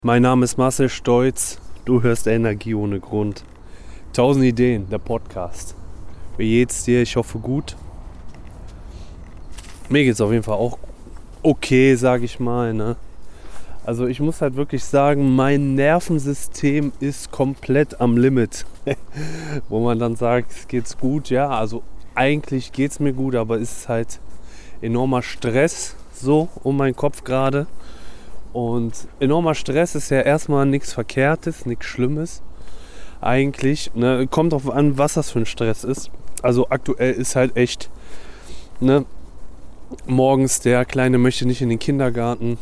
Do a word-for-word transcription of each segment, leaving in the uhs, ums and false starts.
Mein Name ist Marcel Stolz, du hörst Energie ohne Grund. Tausend Ideen, der Podcast. Wie geht's dir? Ich hoffe gut. Mir geht's auf jeden Fall auch okay, sag ich mal, ne? Also ich muss halt wirklich sagen, mein Nervensystem ist komplett am Limit. Wo man dann sagt, es geht's gut, ja, also eigentlich geht's mir gut, aber es ist halt enormer Stress so um meinen Kopf gerade. Und enormer Stress ist ja erstmal nichts Verkehrtes, nichts Schlimmes. Eigentlich, ne, kommt drauf an, was das für ein Stress ist. Also aktuell ist halt echt, ne, morgens der Kleine möchte nicht in den Kindergarten.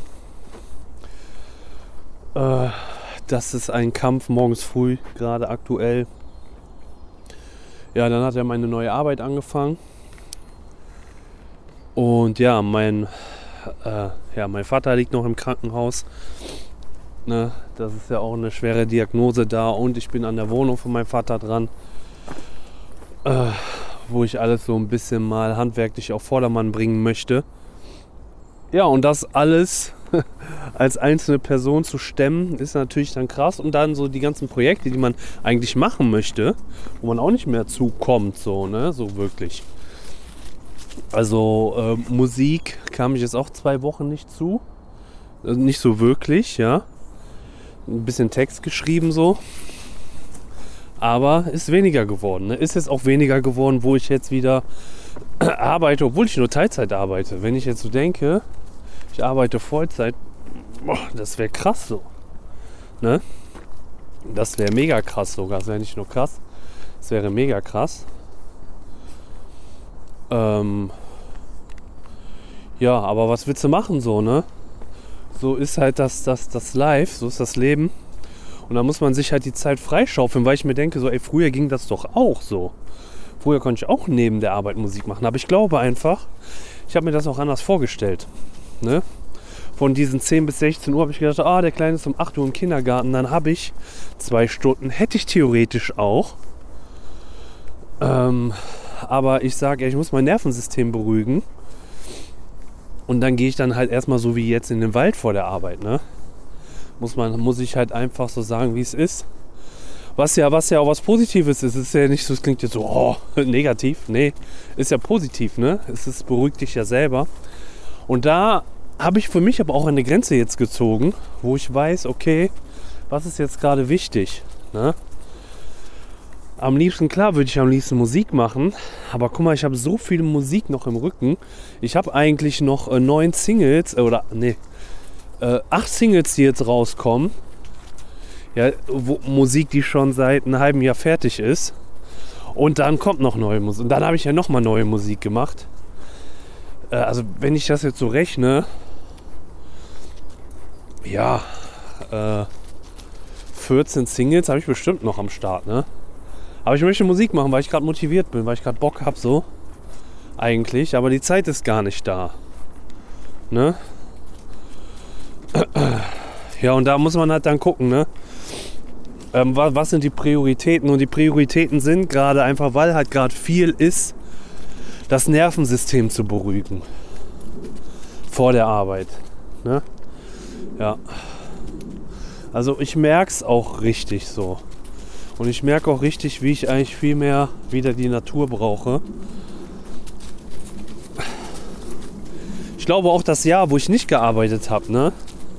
Äh, das ist ein Kampf morgens früh, gerade aktuell. Ja, dann hat er meine neue Arbeit angefangen. Und ja, mein... Äh, ja, mein Vater liegt noch im Krankenhaus. Ne, das ist ja auch eine schwere Diagnose da und ich bin an der Wohnung von meinem Vater dran, äh, wo ich alles so ein bisschen mal handwerklich auf Vordermann bringen möchte. Ja, und das alles als einzelne Person zu stemmen, ist natürlich dann krass. Und dann so die ganzen Projekte, die man eigentlich machen möchte, wo man auch nicht mehr zukommt, so, ne, so wirklich. Also äh, Musik kam ich jetzt auch zwei Wochen nicht zu. Also nicht so wirklich, ja. Ein bisschen Text geschrieben so. Aber ist weniger geworden. Ne? Ist jetzt auch weniger geworden, wo ich jetzt wieder arbeite, obwohl ich nur Teilzeit arbeite. Wenn ich jetzt so denke, ich arbeite Vollzeit, boah, das wäre krass so. Ne? Das wäre mega krass sogar. Das wäre nicht nur krass, das wäre mega krass. Ähm, ja, aber was willst du machen so, ne? So ist halt das, das, das Life, so ist das Leben. Und da muss man sich halt die Zeit freischaufeln, weil ich mir denke, so, ey, früher ging das doch auch so. Früher konnte ich auch neben der Arbeit Musik machen. Aber ich glaube einfach, ich habe mir das auch anders vorgestellt. Ne? Von diesen zehn bis sechzehn Uhr habe ich gedacht, ah, der Kleine ist um acht Uhr im Kindergarten. Dann habe ich zwei Stunden, hätte ich theoretisch auch. Ähm... Aber ich sage, ich muss mein Nervensystem beruhigen. Und dann gehe ich dann halt erstmal so wie jetzt in den Wald vor der Arbeit. Ne? Muss, man, muss ich halt einfach so sagen, wie es ist. Was ja, was ja auch was Positives ist. Es ist ja nicht so, es klingt jetzt so oh, negativ. Nee, ist ja positiv. Ne? Es ist, beruhigt dich ja selber. Und da habe ich für mich aber auch eine Grenze jetzt gezogen, wo ich weiß, okay, was ist jetzt gerade wichtig? Ne? Am liebsten, klar, würde ich am liebsten Musik machen. Aber guck mal, ich habe so viel Musik noch im Rücken. Ich habe eigentlich noch äh, neun Singles, äh, oder nee, äh, acht Singles, die jetzt rauskommen. Ja, wo, Musik, die schon seit einem halben Jahr fertig ist. Und dann kommt noch neue Musik. Und dann habe ich ja nochmal neue Musik gemacht. Äh, also wenn ich das jetzt so rechne, ja, äh, vierzehn Singles habe ich bestimmt noch am Start, ne? Aber ich möchte Musik machen, weil ich gerade motiviert bin, weil ich gerade Bock habe, so. Eigentlich, aber die Zeit ist gar nicht da. Ne? Ja, und da muss man halt dann gucken, ne? Ähm, was, was sind die Prioritäten? Und die Prioritäten sind gerade einfach, weil halt gerade viel ist, das Nervensystem zu beruhigen. Vor der Arbeit. Ne? Ja. Also ich merke es auch richtig so. Und ich merke auch richtig, wie ich eigentlich viel mehr wieder die Natur brauche. Ich glaube auch das Jahr, wo ich nicht gearbeitet habe, ne,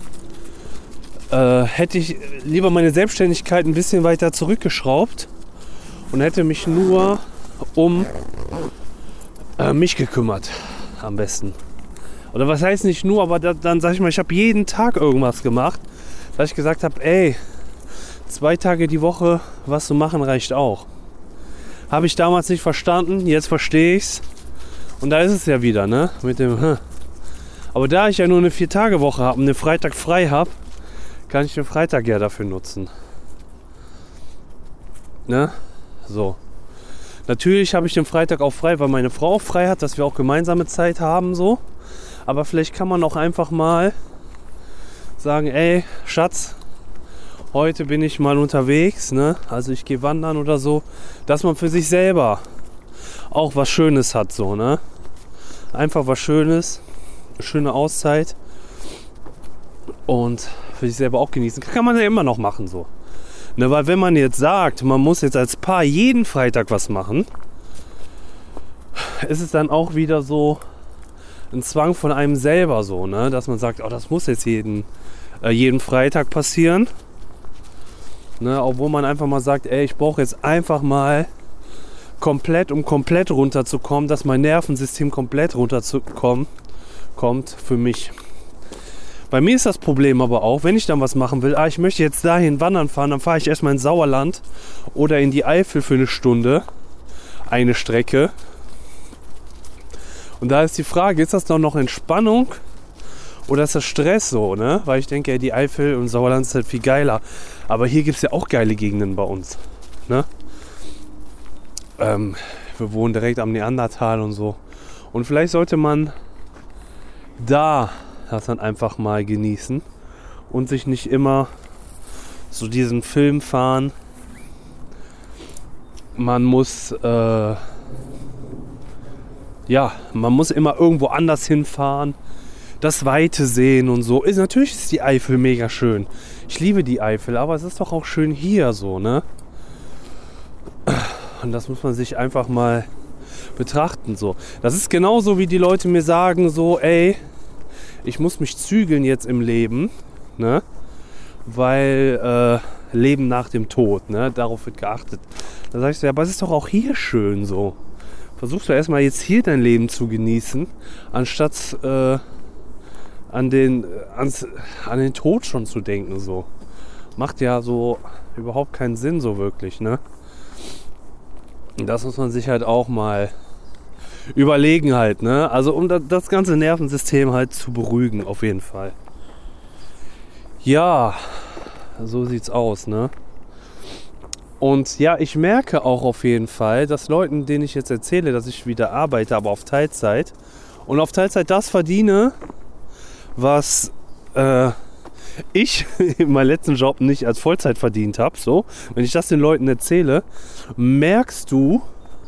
äh, hätte ich lieber meine Selbstständigkeit ein bisschen weiter zurückgeschraubt und hätte mich nur um äh, mich gekümmert, am besten. Oder was heißt nicht nur, aber da, dann sage ich mal, ich habe jeden Tag irgendwas gemacht, dass ich gesagt habe, ey, zwei Tage die Woche was zu machen reicht auch. Habe ich damals nicht verstanden, jetzt verstehe ich's. Und da ist es ja wieder, ne? Mit dem, hm. Aber da ich ja nur eine vier-Tage-Woche habe und den Freitag frei habe, kann ich den Freitag ja dafür nutzen. Ne? So. Natürlich habe ich den Freitag auch frei, weil meine Frau auch frei hat, dass wir auch gemeinsame Zeit haben, so. Aber vielleicht kann man auch einfach mal sagen, ey, Schatz, heute bin ich mal unterwegs, ne? Also ich gehe wandern oder so, dass man für sich selber auch was Schönes hat, so, ne? Einfach was Schönes, eine schöne Auszeit. und für sich selber auch genießen. Kann man ja immer noch machen so. Ne, weil wenn man jetzt sagt, man muss jetzt als Paar jeden Freitag was machen, ist es dann auch wieder so ein Zwang von einem selber so, ne? Dass man sagt, oh, das muss jetzt jeden, äh, jeden Freitag passieren. Ne? Obwohl man einfach mal sagt, ey, ich brauche jetzt einfach mal komplett, um komplett runterzukommen, dass mein Nervensystem komplett runterzukommen, kommt für mich. Bei mir ist das Problem aber auch, wenn ich dann was machen will, ah, ich möchte jetzt dahin wandern fahren, dann fahre ich erstmal ins Sauerland oder in die Eifel für eine Stunde, eine Strecke. Und da ist die Frage, ist das doch noch Entspannung oder ist das Stress so, ne? Weil ich denke, ja, die Eifel und Sauerland ist halt viel geiler. Aber hier gibt es ja auch geile Gegenden bei uns, ne? Ähm, wir wohnen direkt am Neandertal und so. Und vielleicht sollte man da das dann einfach mal genießen und sich nicht immer so diesen Film fahren. Man muss, äh, ja, man muss immer irgendwo anders hinfahren, das Weite sehen und so. Ist, natürlich ist die Eifel mega schön. Ich liebe die Eifel, aber es ist doch auch schön hier so, ne? Und das muss man sich einfach mal betrachten so. Das ist genauso wie die Leute mir sagen so, ey, ich muss mich zügeln jetzt im Leben, ne? Weil äh, Leben nach dem Tod, ne? Darauf wird geachtet. Da sag ich so, ja, aber es ist doch auch hier schön so. Versuchst du erstmal jetzt hier dein Leben zu genießen, anstatt äh, an, den, ans, an den Tod schon zu denken so. Macht ja so überhaupt keinen Sinn so wirklich, ne? Und das muss man sich halt auch mal überlegen halt, ne? Also um das ganze Nervensystem halt zu beruhigen, auf jeden Fall. Ja, so sieht's aus, ne? Und ja, ich merke auch auf jeden Fall, dass Leuten, denen ich jetzt erzähle, dass ich wieder arbeite, aber auf Teilzeit und auf Teilzeit das verdiene, was äh, ich in meinem letzten Job nicht als Vollzeit verdient habe, so, wenn ich das den Leuten erzähle, merkst du,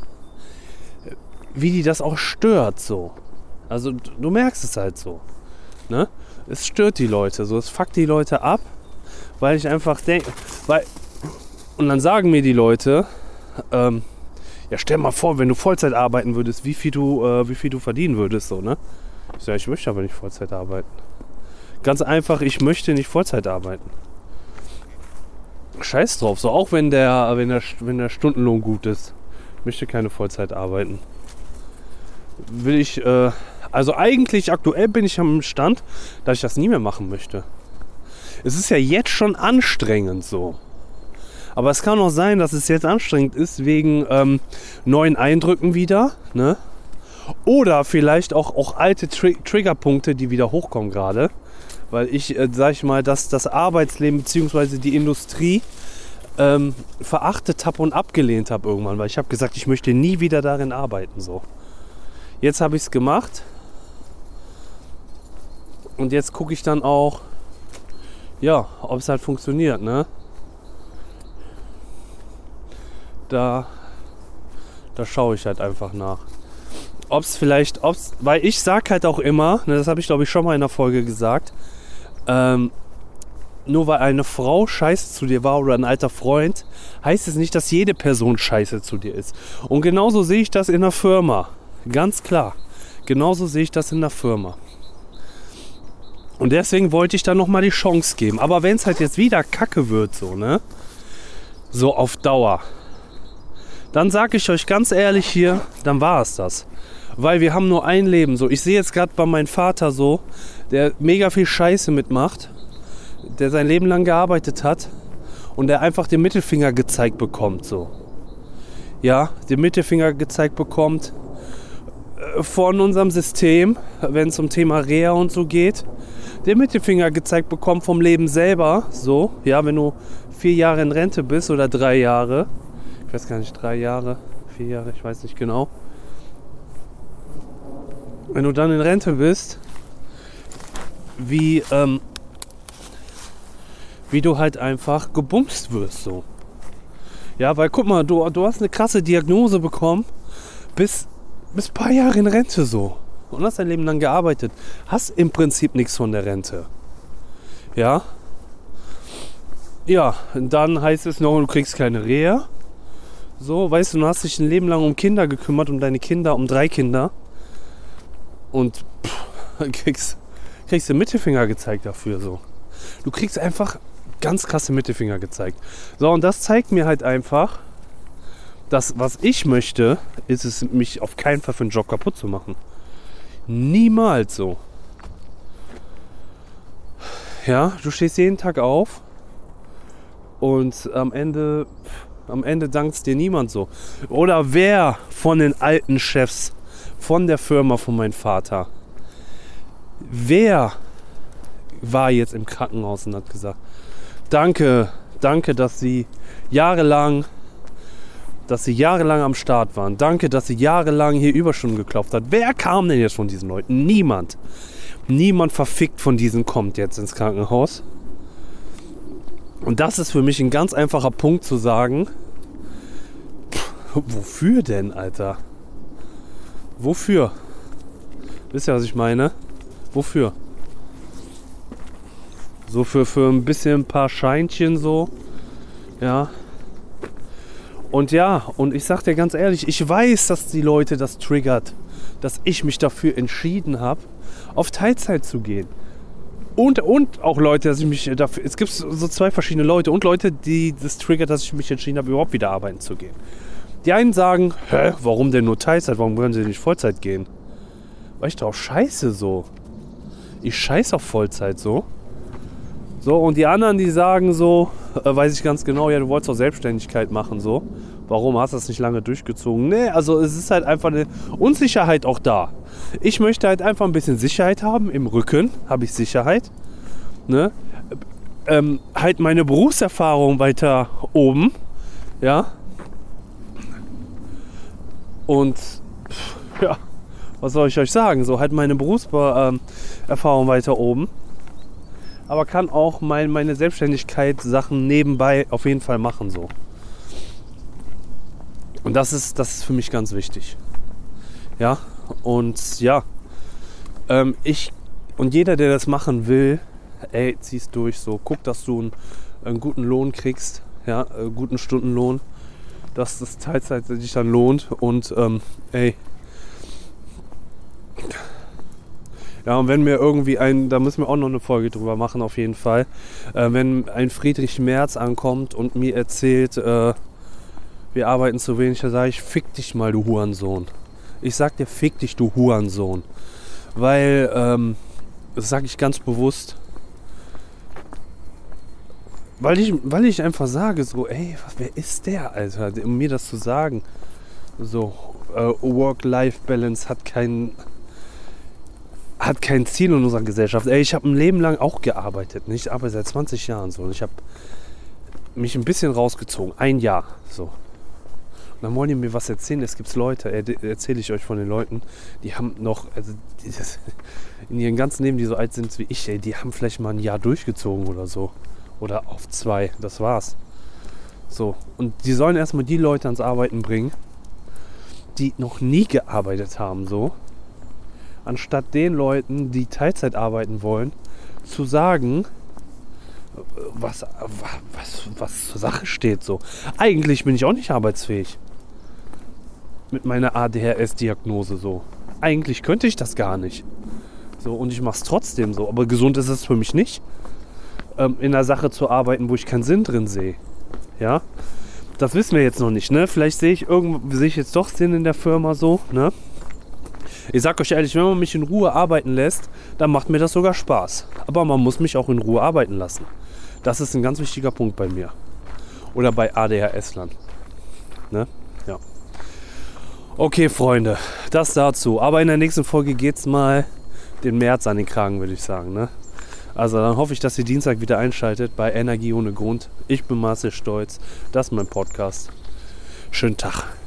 wie die das auch stört, so. Also du merkst es halt so, ne? Es stört die Leute, so, es fuckt die Leute ab, weil ich einfach denke, weil, und dann sagen mir die Leute, ähm, ja, stell mal vor, wenn du Vollzeit arbeiten würdest, wie viel du, äh, wie viel du verdienen würdest, so, ne? Ich sage, ich möchte aber nicht Vollzeit arbeiten. Ganz einfach, ich möchte nicht Vollzeit arbeiten. Scheiß drauf, so, auch wenn der, wenn der, wenn der Stundenlohn gut ist. Ich möchte keine Vollzeit arbeiten. Will ich, äh, also eigentlich aktuell bin ich am Stand, dass ich das nie mehr machen möchte. Es ist ja jetzt schon anstrengend so. Aber es kann auch sein, dass es jetzt anstrengend ist wegen ähm, neuen Eindrücken wieder, ne? Oder vielleicht auch, auch alte Tri- Triggerpunkte, die wieder hochkommen gerade. Weil ich, äh, sag ich mal, dass das Arbeitsleben bzw. die Industrie ähm, verachtet habe und abgelehnt habe irgendwann. Weil ich habe gesagt, ich möchte nie wieder darin arbeiten, so. Jetzt habe ich es gemacht und jetzt gucke ich dann auch, ja, ob es halt funktioniert, ne? Da, da schaue ich halt einfach nach. Ob es vielleicht, ob's, weil ich sag halt auch immer, ne, das habe ich glaube ich schon mal in der Folge gesagt, ähm, nur weil eine Frau scheiße zu dir war oder ein alter Freund, heißt es nicht, dass jede Person scheiße zu dir ist. Und genauso sehe ich das in der Firma. Ganz klar. Genauso sehe ich das in der Firma. Und deswegen wollte ich da nochmal die Chance geben. Aber wenn es halt jetzt wieder Kacke wird, so, ne? So auf Dauer. Dann sage ich euch ganz ehrlich hier, dann war es das. Weil wir haben nur ein Leben. So, ich sehe jetzt gerade bei meinem Vater so, der mega viel Scheiße mitmacht, der sein Leben lang gearbeitet hat und der einfach den Mittelfinger gezeigt bekommt. So. Ja, den Mittelfinger gezeigt bekommt von unserem System, wenn es um Thema Reha und so geht, den Mittelfinger gezeigt bekommen vom Leben selber, so, ja, wenn du vier Jahre in Rente bist oder drei Jahre, ich weiß gar nicht, drei Jahre, vier Jahre, ich weiß nicht genau, wenn du dann in Rente bist, wie, ähm, wie du halt einfach gebumst wirst, so. Ja, weil guck mal, du, du hast eine krasse Diagnose bekommen, bis Bis ein paar Jahre in Rente so. Und hast dein Leben lang gearbeitet. Hast im Prinzip nichts von der Rente. Ja. Ja, und dann heißt es noch, du kriegst keine Reha. So, weißt du, du hast dich ein Leben lang um Kinder gekümmert, um deine Kinder, um drei Kinder. Und pff, kriegst, kriegst du Mittelfinger gezeigt dafür. So. Du kriegst einfach ganz krasse Mittelfinger gezeigt. So, und das zeigt mir halt einfach, dass was ich möchte, ist es, mich auf keinen Fall für einen Job kaputt zu machen. Niemals so. Ja, du stehst jeden Tag auf und am Ende, am Ende dankt es dir niemand so. Oder wer von den alten Chefs von der Firma von meinem Vater, wer war jetzt im Krankenhaus und hat gesagt, danke, danke, dass Sie jahrelang, dass Sie jahrelang am Start waren. Danke, dass Sie jahrelang hier Überstunden geklopft hat. Wer kam denn jetzt von diesen Leuten? Niemand. Niemand verfickt von diesen kommt jetzt ins Krankenhaus. Und das ist für mich ein ganz einfacher Punkt zu sagen, pff, wofür denn, Alter? Wofür? Wisst ihr, was ich meine? Wofür? So für, für ein bisschen ein paar Scheinchen so. Ja. Und ja, und ich sag dir ganz ehrlich, ich weiß, dass die Leute das triggert, dass ich mich dafür entschieden habe, auf Teilzeit zu gehen. Und, und auch Leute, dass ich mich dafür, es gibt so zwei verschiedene Leute und Leute, die das triggert, dass ich mich entschieden habe, überhaupt wieder arbeiten zu gehen. Die einen sagen, hä, warum denn nur Teilzeit, warum können sie nicht Vollzeit gehen? Weil ich drauf scheiße so. Ich scheiße auf Vollzeit so. So, und die anderen, die sagen so, äh, weiß ich ganz genau, ja, du wolltest doch Selbstständigkeit machen, so. Warum hast du das nicht lange durchgezogen? Nee, also es ist halt einfach eine Unsicherheit auch da. Ich möchte halt einfach ein bisschen Sicherheit haben. Im Rücken habe ich Sicherheit. Ne? Ähm, halt meine Berufserfahrung weiter oben. Ja. Und ja, was soll ich euch sagen? So halt meine Berufserfahrung weiter oben. Aber kann auch mein, meine Selbstständigkeit Sachen nebenbei auf jeden Fall machen. So. Und das ist, das ist für mich ganz wichtig. Ja, und ja, ähm, ich und jeder, der das machen will, ey, zieh's durch so. Guck, dass du einen, einen guten Lohn kriegst, ja, einen guten Stundenlohn, dass das Teilzeit sich dann lohnt und ähm, ey, ja, und wenn mir irgendwie ein, da müssen wir auch noch eine Folge drüber machen auf jeden Fall, äh, wenn ein Friedrich Merz ankommt und mir erzählt, äh, wir arbeiten zu wenig, da sage ich, fick dich mal, du Hurensohn. Ich sag dir, fick dich, du Hurensohn. Weil, ähm, das sage ich ganz bewusst, weil ich, weil ich einfach sage, so, ey, wer ist der, Alter, um mir das zu sagen? So, äh, Work-Life-Balance hat kein, hat kein Ziel in unserer Gesellschaft. Ey, ich habe ein Leben lang auch gearbeitet. Ich arbeite seit zwanzig Jahren so. Und ich habe mich ein bisschen rausgezogen. Ein Jahr, so. Dann wollen die mir was erzählen. Es gibt Leute, erzähle ich euch von den Leuten, die haben noch, also die, das, in ihrem ganzen Leben, die so alt sind wie ich, ey, die haben vielleicht mal ein Jahr durchgezogen oder so. Oder auf zwei, das war's. So, und die sollen erstmal die Leute ans Arbeiten bringen, die noch nie gearbeitet haben, so. Anstatt den Leuten, die Teilzeit arbeiten wollen, zu sagen, was, was, was zur Sache steht, so. Eigentlich bin ich auch nicht arbeitsfähig. Mit meiner A D H S-Diagnose so. Eigentlich könnte ich das gar nicht. So, und ich mache es trotzdem so. Aber gesund ist es für mich nicht, ähm, in einer Sache zu arbeiten, wo ich keinen Sinn drin sehe. Ja, das wissen wir jetzt noch nicht. Ne? Vielleicht sehe ich irgendwo, sehe ich jetzt doch Sinn in der Firma so. Ne? Ich sag euch ehrlich, wenn man mich in Ruhe arbeiten lässt, dann macht mir das sogar Spaß. Aber man muss mich auch in Ruhe arbeiten lassen. Das ist ein ganz wichtiger Punkt bei mir. Oder bei A D H S-Lern. Ne? Ja. Okay, Freunde, das dazu. Aber in der nächsten Folge geht es mal den März an den Kragen, würde ich sagen. Ne? Also dann hoffe ich, dass ihr Dienstag wieder einschaltet bei Energie ohne Grund. Ich bin Marcel Stolz. Das ist mein Podcast. Schönen Tag.